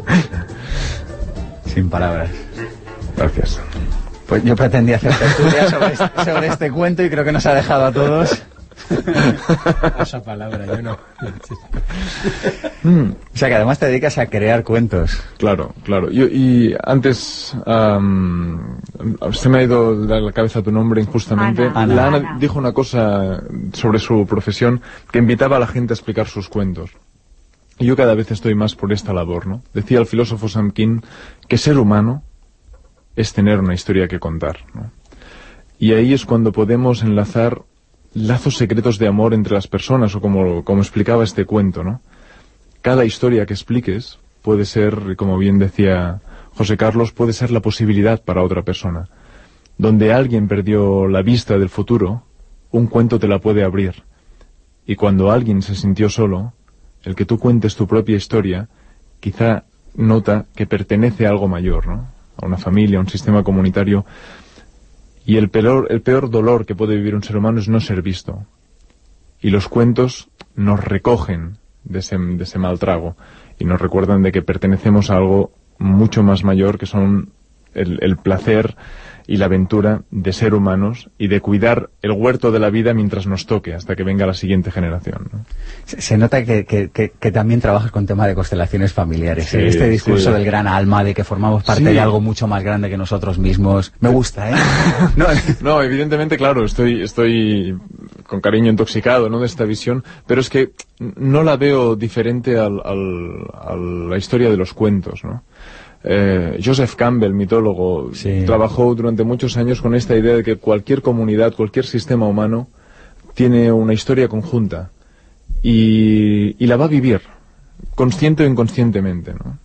S2: Sin palabras.
S5: Gracias.
S2: Pues yo pretendía hacer tertulia sobre este, sobre este cuento y creo que nos ha dejado a todos.
S7: Esa palabra, yo no.
S2: mm, o sea que además te dedicas a crear cuentos.
S5: Claro, claro. Yo, y antes um, se me ha ido de la cabeza tu nombre injustamente.
S6: Ana.
S5: La Ana,
S6: Ana
S5: dijo una cosa sobre su profesión que invitaba a la gente a explicar sus cuentos. Y yo cada vez estoy más por esta labor, ¿no? Decía el filósofo Sam King que ser humano es tener una historia que contar, ¿no? Y ahí es cuando podemos enlazar lazos secretos de amor entre las personas, o como, como explicaba este cuento, ¿no? Cada historia que expliques puede ser, como bien decía José Carlos, puede ser la posibilidad para otra persona. Donde alguien perdió la vista del futuro, un cuento te la puede abrir. Y cuando alguien se sintió solo, el que tú cuentes tu propia historia, quizá nota que pertenece a algo mayor, ¿no? A una familia, a un sistema comunitario. Y el peor, el peor dolor que puede vivir un ser humano es no ser visto. Y los cuentos nos recogen de ese, de ese mal trago y nos recuerdan de que pertenecemos a algo mucho más mayor, que son el, el placer y la aventura de ser humanos y de cuidar el huerto de la vida mientras nos toque, hasta que venga la siguiente generación, ¿no?
S2: Se, se nota que, que, que, que también trabajas con tema de constelaciones familiares.
S5: Sí,
S2: ¿eh? Este discurso
S5: sí.
S2: del gran alma, de que formamos parte
S5: Sí.
S2: de algo mucho más grande que nosotros mismos. Me gusta, ¿eh?
S5: No, no, evidentemente, claro, estoy, estoy con cariño intoxicado, ¿no?, de esta visión, pero es que no la veo diferente al, al, a la historia de los cuentos, ¿no? Eh, Joseph Campbell, mitólogo,
S2: Sí.
S5: trabajó durante muchos años con esta idea de que cualquier comunidad, cualquier sistema humano tiene una historia conjunta y, y la va a vivir, consciente o inconscientemente, ¿no?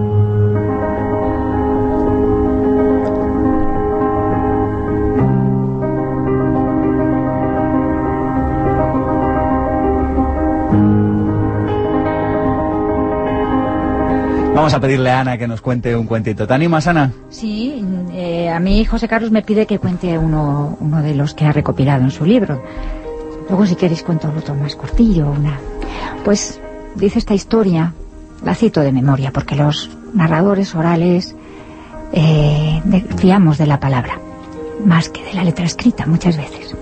S2: Vamos a pedirle a Ana que nos cuente un cuentito. ¿Te animas, Ana?
S6: Sí, eh, a mí José Carlos me pide que cuente uno, uno de los que ha recopilado en su libro. Luego, si queréis, cuento otro más cortillo. Una. Pues dice esta historia, la cito de memoria, porque los narradores orales eh, de, fiamos de la palabra, más que de la letra escrita muchas veces.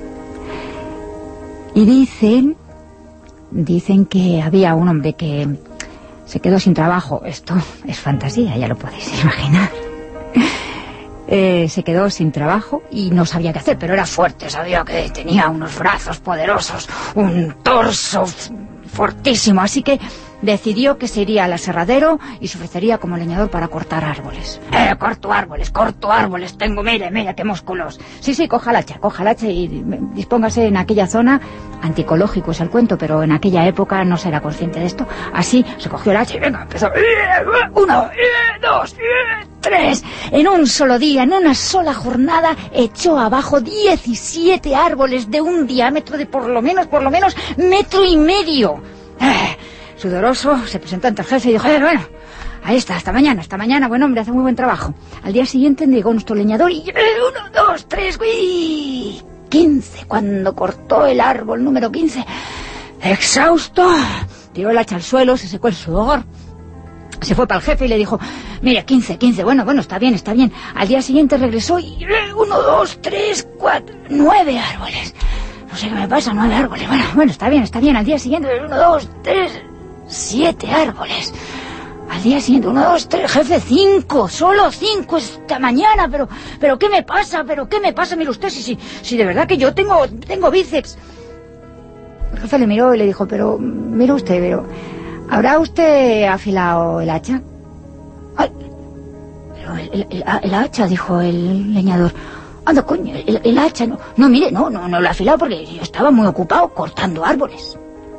S6: Y dicen, dicen que había un hombre que se quedó sin trabajo. Esto es fantasía, ya lo podéis imaginar. Eh, se quedó sin trabajo y no sabía qué hacer, pero era fuerte, sabía que tenía unos brazos poderosos, un torso fortísimo, así que decidió que se iría al aserradero y se ofrecería como leñador para cortar árboles. Eh, corto árboles, corto árboles, tengo, mire, mire, qué músculos. Sí, sí, coja el hacha, coja el hacha y dispóngase en aquella zona. Anticológico es el cuento, pero en aquella época no se era consciente de esto. Así se cogió el hacha y venga, empezó. Uno, dos, tres. En un solo día, en una sola jornada, echó abajo diecisiete árboles de un diámetro de por lo menos, por lo menos, metro y medio. Eh, Sudoroso, se presentó ante el jefe y dijo, eh, bueno, ahí está, hasta mañana, hasta mañana, buen hombre, hace muy buen trabajo. Al día siguiente llegó nuestro leñador y, eh, uno, dos, tres, uy, quince, cuando cortó el árbol número quince, exhausto, tiró el hacha al suelo, se secó el sudor, se fue para el jefe y le dijo, mira, quince, quince, bueno, bueno, está bien, está bien. Al día siguiente regresó y, eh, uno, dos, tres, cuatro, nueve árboles. No sé qué me pasa, nueve árboles. Bueno, bueno, está bien, está bien. Al día siguiente, uno, dos, tres, siete árboles. Al día siguiente, uno, dos, tres, jefe, cinco, solo cinco esta mañana. Pero, pero ¿qué me pasa? ¿Pero qué me pasa? Mire usted, si, si, si de verdad que yo tengo, tengo bíceps. El jefe le miró y le dijo, pero, mire usted, pero, ¿habrá usted afilado el hacha? Ay, pero el, el, el, el hacha, dijo el leñador. Anda, coño, el, el hacha, no, no, mire, no, no, no lo he afilado porque yo estaba muy ocupado cortando árboles.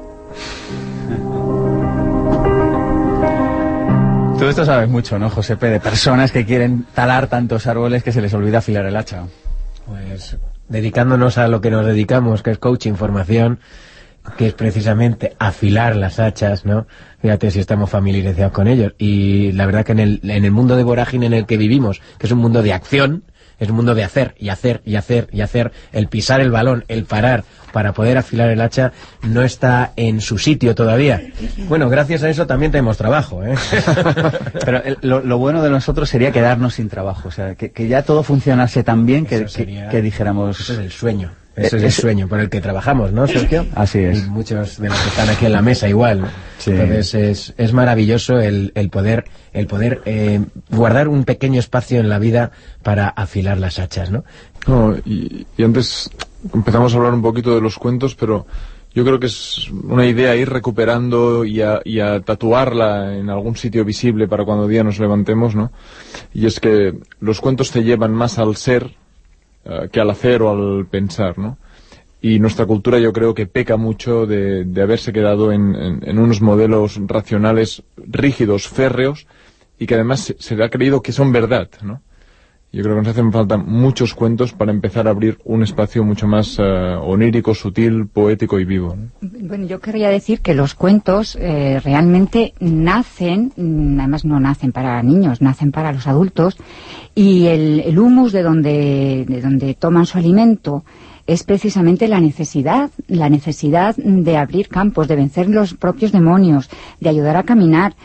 S2: Todo esto sabes mucho, ¿no, Josepe? De personas que quieren talar tantos árboles que se les olvida afilar el hacha.
S7: Pues dedicándonos a lo que nos dedicamos, que es coaching, formación, que es precisamente afilar las hachas, ¿no? Fíjate si estamos familiarizados con ellos. Y la verdad que en el, en el mundo de vorágine en el que vivimos, que es un mundo de acción, es un mundo de hacer y hacer y hacer y hacer, el pisar el balón, el parar para poder afilar el hacha, no está en su sitio todavía. Bueno, gracias a eso también tenemos trabajo, ¿eh?
S2: Pero el, lo, lo bueno de nosotros sería quedarnos sin trabajo, o sea, que, que ya todo funcionase tan bien que,
S7: sería,
S2: que, que dijéramos...
S7: Eso es el sueño. Ese es el sueño por el que trabajamos, ¿no, Sergio?
S2: Así es.
S7: Y muchos de los que están aquí en la mesa igual, ¿no?
S2: Sí.
S7: Entonces es, es maravilloso el, el poder, el poder eh, guardar un pequeño espacio en la vida para afilar las hachas, ¿no?
S5: No, y, y antes empezamos a hablar un poquito de los cuentos, pero yo creo que es una idea ir recuperando y a, y a tatuarla en algún sitio visible para cuando día nos levantemos, ¿no? Y es que los cuentos te llevan más al ser Uh, que al hacer o al pensar, ¿no? Y nuestra cultura yo creo que peca mucho de, de haberse quedado en, en, en unos modelos racionales rígidos, férreos, y que además se, se ha creído que son verdad, ¿no? Yo creo que nos hacen falta muchos cuentos para empezar a abrir un espacio mucho más uh, onírico, sutil, poético y vivo, ¿no?
S6: Bueno, yo querría decir que los cuentos eh, realmente nacen, además no nacen para niños, nacen para los adultos, y el, el humus de donde, de donde toman su alimento es precisamente la necesidad, la necesidad de abrir campos, de vencer los propios demonios, de ayudar a caminar.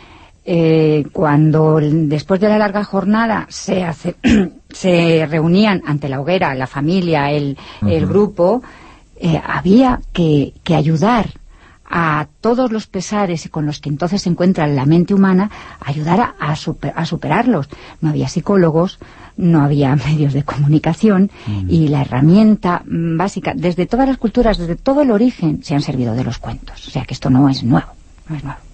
S6: eh, cuando después de la larga jornada se hace, se reunían ante la hoguera la familia, el, uh-huh. el grupo, eh, había que, que ayudar a todos los pesares con los que entonces se encuentra la mente humana, ayudar a, a, super, a superarlos. No había psicólogos, no había medios de comunicación, mm. y la herramienta básica, desde todas las culturas, desde todo el origen, se han servido de los cuentos. O sea que esto no es nuevo, no es nuevo.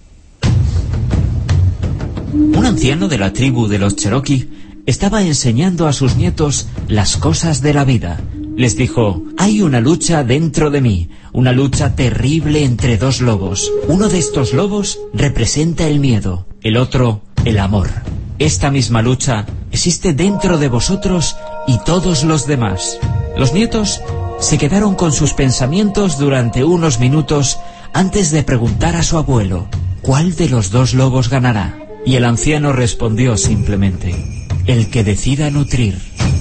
S10: Un anciano de la tribu de los Cherokee estaba enseñando a sus nietos las cosas de la vida. Les dijo: hay una lucha dentro de mí, una lucha terrible entre dos lobos. Uno de estos lobos representa el miedo, el otro el amor. Esta misma lucha existe dentro de vosotros y todos los demás. Los nietos se quedaron con sus pensamientos durante unos minutos antes de preguntar a su abuelo: ¿cuál de los dos lobos ganará? Y el anciano respondió simplemente: el que decida nutrir.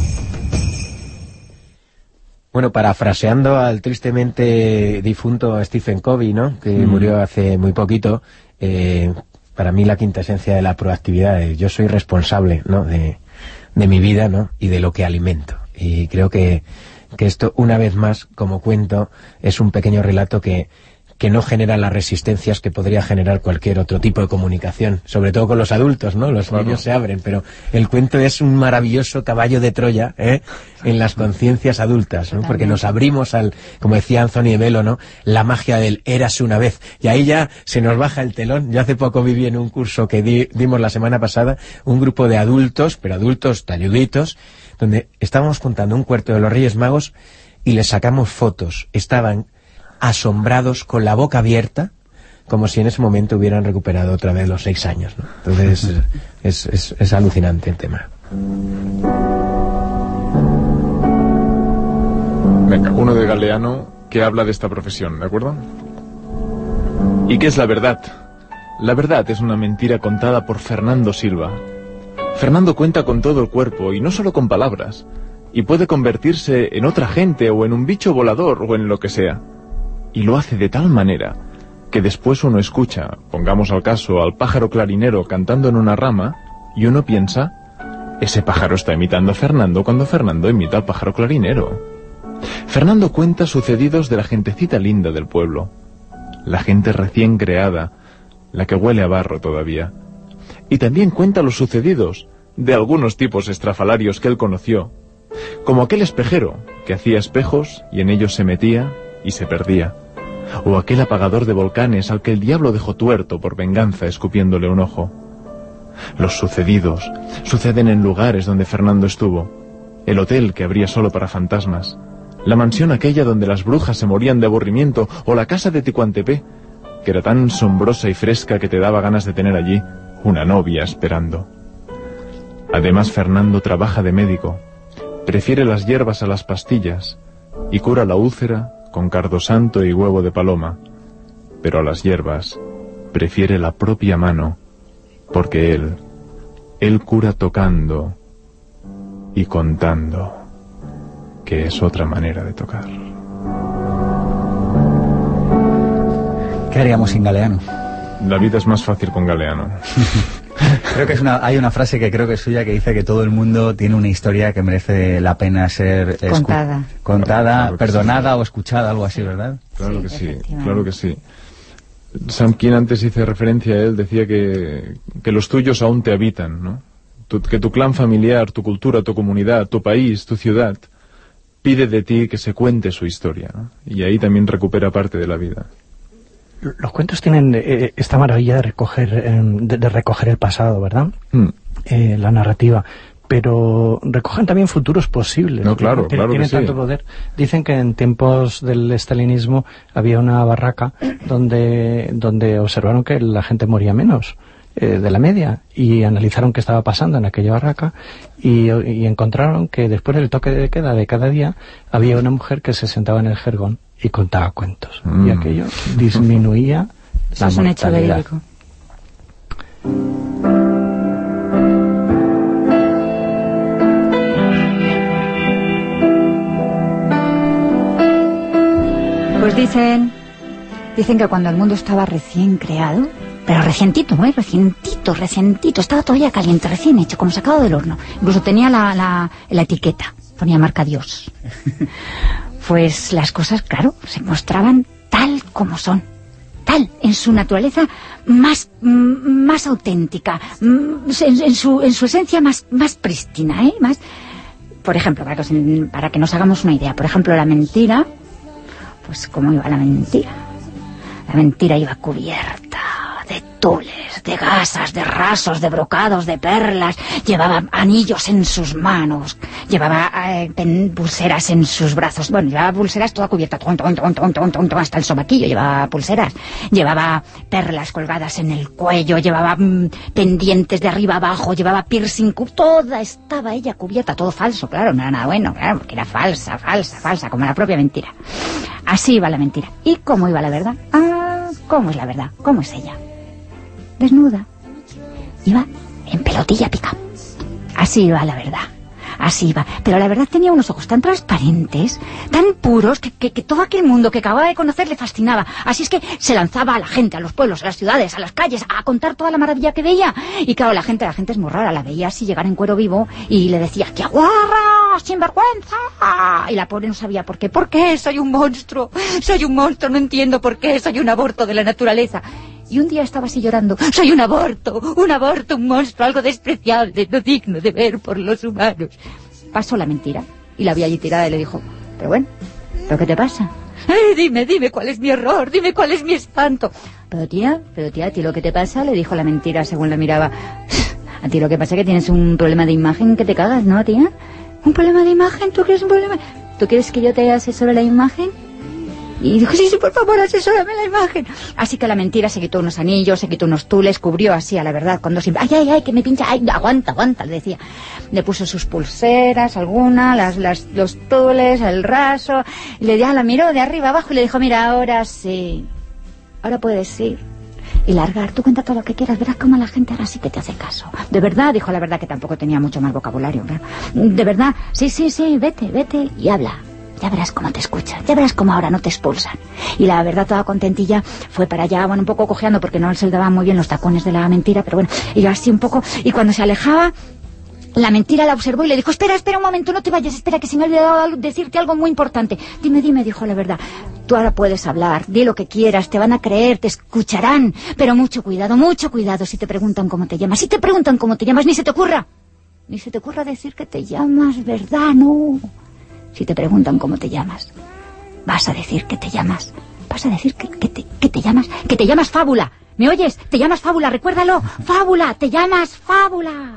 S7: Bueno, parafraseando al tristemente difunto Stephen Covey, ¿no?, que mm. murió hace muy poquito, eh, para mí la quinta esencia de la proactividad es: yo soy responsable, ¿no?, de, de mi vida, ¿no?, y de lo que alimento. Y creo que, que esto, una vez más, como cuento, es un pequeño relato que que no genera las resistencias que podría generar cualquier otro tipo de comunicación, sobre todo con los adultos, ¿no? Los claro. niños se abren, pero el cuento es un maravilloso caballo de Troya, ¿eh?, en las conciencias adultas, ¿no? Porque nos abrimos al, como decía Anthony Velo, ¿no?, la magia del érase una vez, y ahí ya se nos baja el telón. Yo hace poco viví en un curso que di, dimos la semana pasada, un grupo de adultos, pero adultos talluditos, donde estábamos contando un cuento de los Reyes Magos y les sacamos fotos. Estaban asombrados, con la boca abierta, como si en ese momento hubieran recuperado otra vez los seis años, ¿no? Entonces es, es, es alucinante el tema.
S5: Venga, uno de Galeano que habla de esta profesión, ¿de acuerdo? ¿Y qué es la verdad? La verdad es una mentira contada por Fernando Silva. Fernando cuenta con todo el cuerpo y no solo con palabras, y puede convertirse en otra gente o en un bicho volador o en lo que sea. Y lo hace de tal manera que después uno escucha, pongamos al caso, al pájaro clarinero cantando en una rama, y uno piensa: ese pájaro está imitando a Fernando cuando Fernando imita al pájaro clarinero. Fernando cuenta sucedidos de la gentecita linda del pueblo, la gente recién creada, la que huele a barro todavía. Y también cuenta los sucedidos de algunos tipos estrafalarios que él conoció, como aquel espejero que hacía espejos y en ellos se metía y se perdía, o aquel apagador de volcanes al que el diablo dejó tuerto por venganza escupiéndole un ojo. Los sucedidos suceden en lugares donde Fernando estuvo: el hotel que abría solo para fantasmas, la mansión aquella donde las brujas se morían de aburrimiento, o la casa de Ticuantepé, que era tan sombrosa y fresca que te daba ganas de tener allí una novia esperando. Además, Fernando trabaja de médico, prefiere las hierbas a las pastillas y cura la úlcera con cardo santo y huevo de paloma, pero a las hierbas prefiere la propia mano, porque él, él cura tocando y contando, que es otra manera de tocar.
S2: ¿Qué haríamos sin Galeano?
S5: La vida es más fácil con Galeano.
S2: Creo que es una, hay una frase que creo que es suya, que dice que todo el mundo tiene una historia que merece la pena ser
S6: contada,
S2: contada
S5: claro,
S2: perdonada
S5: sí.
S2: o escuchada, algo así, ¿verdad?
S5: Claro que sí, claro que sí. Sam Keen, antes hice referencia a él, decía que, que los tuyos aún te habitan, ¿no? Tu, que tu clan familiar, tu cultura, tu comunidad, tu país, tu ciudad, pide de ti que se cuente su historia, ¿no? Y ahí también recupera parte de la vida.
S4: Los cuentos tienen eh, esta maravilla de recoger eh, de, de recoger el pasado, ¿verdad? Mm. Eh, la narrativa, pero recogen también futuros posibles.
S5: No, claro,
S4: tienen,
S5: claro
S4: tienen
S5: que
S4: tanto
S5: sí.
S4: poder. Dicen que en tiempos del estalinismo había una barraca donde donde observaron que la gente moría menos eh, de la media, y analizaron qué estaba pasando en aquella barraca y, y encontraron que después del toque de queda de cada día había una mujer que se sentaba en el jergón y contaba cuentos, mm. y aquello disminuía
S6: Eso
S4: la
S6: es un hecho
S4: mortalidad.
S6: verídico. Pues dicen dicen que cuando el mundo estaba recién creado, pero recientito, ¿eh? Recientito, recientito, estaba todavía caliente, recién hecho, como sacado del horno. Incluso tenía la, la, la etiqueta, ponía marca Dios. Pues las cosas, claro, se mostraban tal como son, tal, en su naturaleza más, más auténtica, en, en, su, en su esencia más, más prístina, ¿eh? Más, por ejemplo, para que, os, para que nos hagamos una idea, por ejemplo, la mentira, pues ¿cómo iba la mentira? La mentira iba cubierta de tules, de gasas, de rasos, de brocados, de perlas, llevaba anillos en sus manos, llevaba eh, pulseras en sus brazos, bueno, llevaba pulseras toda cubierta, ton, ton, ton, ton, ton, ton, hasta el sobaquillo llevaba pulseras, llevaba perlas colgadas en el cuello, llevaba mmm, pendientes de arriba abajo, llevaba piercing, toda estaba ella cubierta, todo falso, claro, no era nada bueno, claro, porque era falsa, falsa, falsa, como la propia mentira. Así iba la mentira. ¿Y cómo iba la verdad? Ah, ¿cómo es la verdad? ¿Cómo es ella? Desnuda. Iba en pelotilla pica. Así iba la verdad. Así iba. Pero la verdad tenía unos ojos tan transparentes, tan puros, que, que, que todo aquel mundo que acababa de conocer le fascinaba. Así es que se lanzaba a la gente, a los pueblos, a las ciudades, a las calles, a contar toda la maravilla que veía. Y claro, la gente, la gente es muy rara, la veía así llegar en cuero vivo y le decía, ¡qué guarra! ¡Sinvergüenza! Y la pobre no sabía por qué. ¿Por qué? Soy un monstruo. Soy un monstruo, no entiendo por qué. Soy un aborto de la naturaleza. Y un día estaba así llorando. Soy un aborto, un aborto, un monstruo, algo despreciable, no digno de ver por los humanos. Pasó la mentira y la vi allí tirada y le dijo, pero bueno, ¿pero qué te pasa? Eh, dime, dime cuál es mi error, dime cuál es mi espanto. Pero tía, pero tía, ¿a ti lo que te pasa? Le dijo la mentira según la miraba. A ti lo que pasa es que tienes un problema de imagen que te cagas, ¿no, tía? ¿Un problema de imagen? ¿Tú quieres un problema? ¿Tú quieres que yo te asesore la imagen? Y dijo, sí, sí, por favor, asesórame la imagen. Así que la mentira se quitó unos anillos, se quitó unos tules, cubrió así a la verdad con dos... Ay, ay, ay, que me pincha, ay, aguanta, aguanta, le decía. Le puso sus pulseras, alguna, las, las, los tules, el raso, le ya la miró de arriba abajo y le dijo, mira, ahora sí, ahora puedes ir y largar, tú cuenta todo lo que quieras, verás cómo la gente ahora sí que te hace caso. De verdad, dijo la verdad, que tampoco tenía mucho más vocabulario, ¿verdad? De verdad, sí, sí, sí, vete, vete y habla. Ya verás cómo te escuchan, ya verás cómo ahora no te expulsan. Y la verdad, toda contentilla, fue para allá, bueno, un poco cojeando porque no se le daban muy bien los tacones de la mentira, pero bueno, y así un poco, y cuando se alejaba, la mentira la observó y le dijo, espera, espera un momento, no te vayas, espera, que se me ha olvidado decirte algo muy importante. Dime, dime, dijo la verdad, tú ahora puedes hablar, di lo que quieras, te van a creer, te escucharán, pero mucho cuidado, mucho cuidado si te preguntan cómo te llamas. Si te preguntan cómo te llamas, ni se te ocurra, ni se te ocurra decir que te llamas, ¿verdad? No. Si te preguntan cómo te llamas, vas a decir que te llamas, vas a decir que, que, te, que te llamas, que te llamas Fábula. ¿Me oyes? Te llamas Fábula, recuérdalo. Fábula, te llamas Fábula.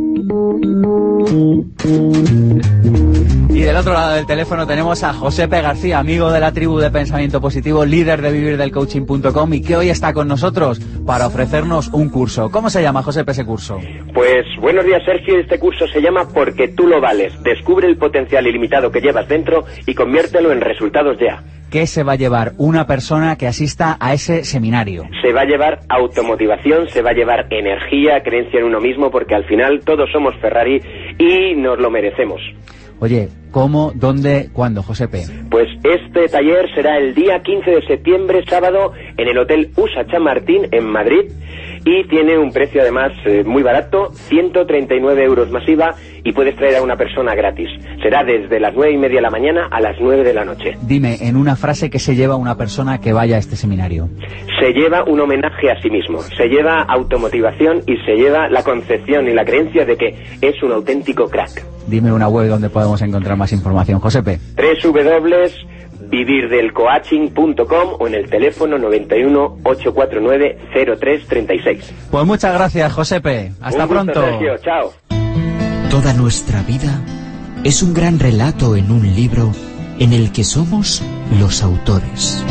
S2: Y del otro lado del teléfono tenemos a Josepe García, amigo de la tribu de Pensamiento Positivo, líder de vivir del coaching punto com, y que hoy está con nosotros para ofrecernos un curso. ¿Cómo se llama, Josepe, ese curso?
S12: Pues buenos días, Sergio. Este curso se llama Porque tú lo vales. Descubre el potencial ilimitado que llevas dentro y conviértelo en resultados ya.
S2: ¿Qué se va a llevar una persona que asista a ese seminario?
S12: Se va a llevar automotivación, se va a llevar energía, creencia en uno mismo, porque al final todos somos Ferrari y nos lo merecemos.
S2: Oye, ¿cómo, dónde, cuándo, Josepe?
S12: Pues este taller será el día quince de septiembre, sábado, en el Hotel U S A Chamartín, en Madrid, y tiene un precio además eh, muy barato, ciento treinta y nueve euros más I V A, y puedes traer a una persona gratis. Será desde las nueve y media de la mañana a las nueve de la noche.
S2: Dime, en una frase, ¿qué se lleva una persona que vaya a este seminario?
S12: Se lleva un homenaje a sí mismo, se lleva automotivación y se lleva la concepción y la creencia de que es un auténtico crack.
S2: Dime una web donde podemos encontrar más información, Josepe.
S12: doble u doble u doble u punto vivir del coaching punto com o en el teléfono noventa y uno, ochocientos cuarenta y nueve, cero tres treinta y seis.
S2: Pues muchas gracias, Josepe. Hasta
S12: un gusto,
S2: pronto.
S12: Sergio. Chao.
S10: Toda nuestra vida es un gran relato en un libro en el que somos los autores.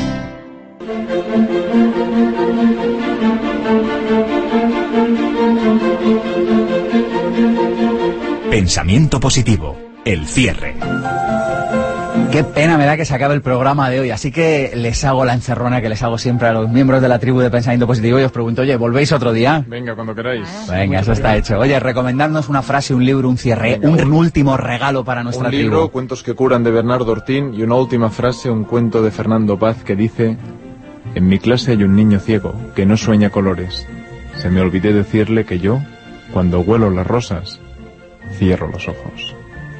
S3: Pensamiento positivo, el cierre.
S2: Qué pena me da que se acabe el programa de hoy, así que les hago la encerrona que les hago siempre a los miembros de la tribu de Pensamiento Positivo y os pregunto, oye, ¿volvéis otro día?
S5: Venga, cuando queráis.
S2: Venga, eso está hecho. Oye, recomendadnos una frase, un libro, un cierre,
S5: Venga,
S2: un,
S5: un
S2: último regalo para nuestra
S5: un
S2: tribu.
S5: libro, Cuentos que curan, de Bernardo Ortín, y una última frase, un cuento de Fernando Paz que dice: En mi clase hay un niño ciego que no sueña colores. Se me olvidó decirle que yo, cuando huelo las rosas, cierro los ojos.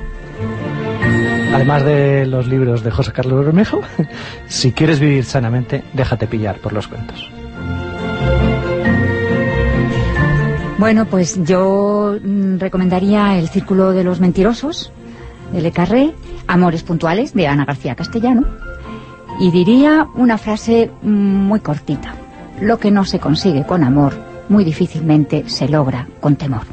S4: Además de los libros de José Carlos Bermejo, si quieres vivir sanamente, déjate pillar por los cuentos.
S6: Bueno, pues yo mm, recomendaría El Círculo de los Mentirosos, de Le Carré, Amores Puntuales, de Ana García Castellano, y diría una frase muy cortita: lo que no se consigue con amor, muy difícilmente se logra con temor.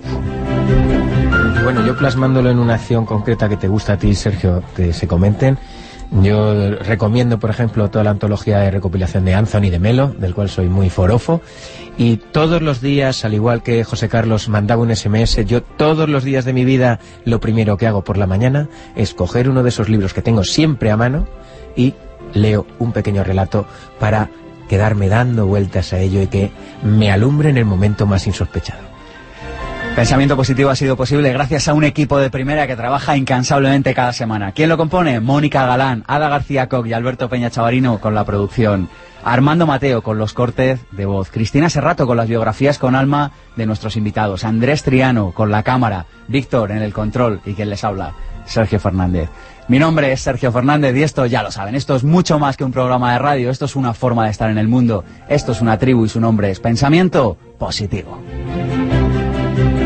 S7: Bueno, yo plasmándolo en una acción concreta que te gusta a ti, Sergio, que se comenten, yo recomiendo, por ejemplo, toda la antología de recopilación de Anthony de Melo, del cual soy muy forofo, y todos los días, al igual que José Carlos mandaba un ese eme ese, yo todos los días de mi vida lo primero que hago por la mañana es coger uno de esos libros que tengo siempre a mano y leo un pequeño relato para quedarme dando vueltas a ello y que me alumbre en el momento más insospechado.
S2: Pensamiento Positivo ha sido posible gracias a un equipo de primera que trabaja incansablemente cada semana. ¿Quién lo compone? Mónica Galán, Ada García Coc y Alberto Peña Chavarino con la producción. Armando Mateo con los cortes de voz. Cristina Serrato con las biografías con alma de nuestros invitados. Andrés Triano con la cámara. Víctor en el control y quien les habla, Sergio Fernández. Mi nombre es Sergio Fernández y esto ya lo saben, esto es mucho más que un programa de radio, esto es una forma de estar en el mundo, esto es una tribu y su nombre es Pensamiento Positivo.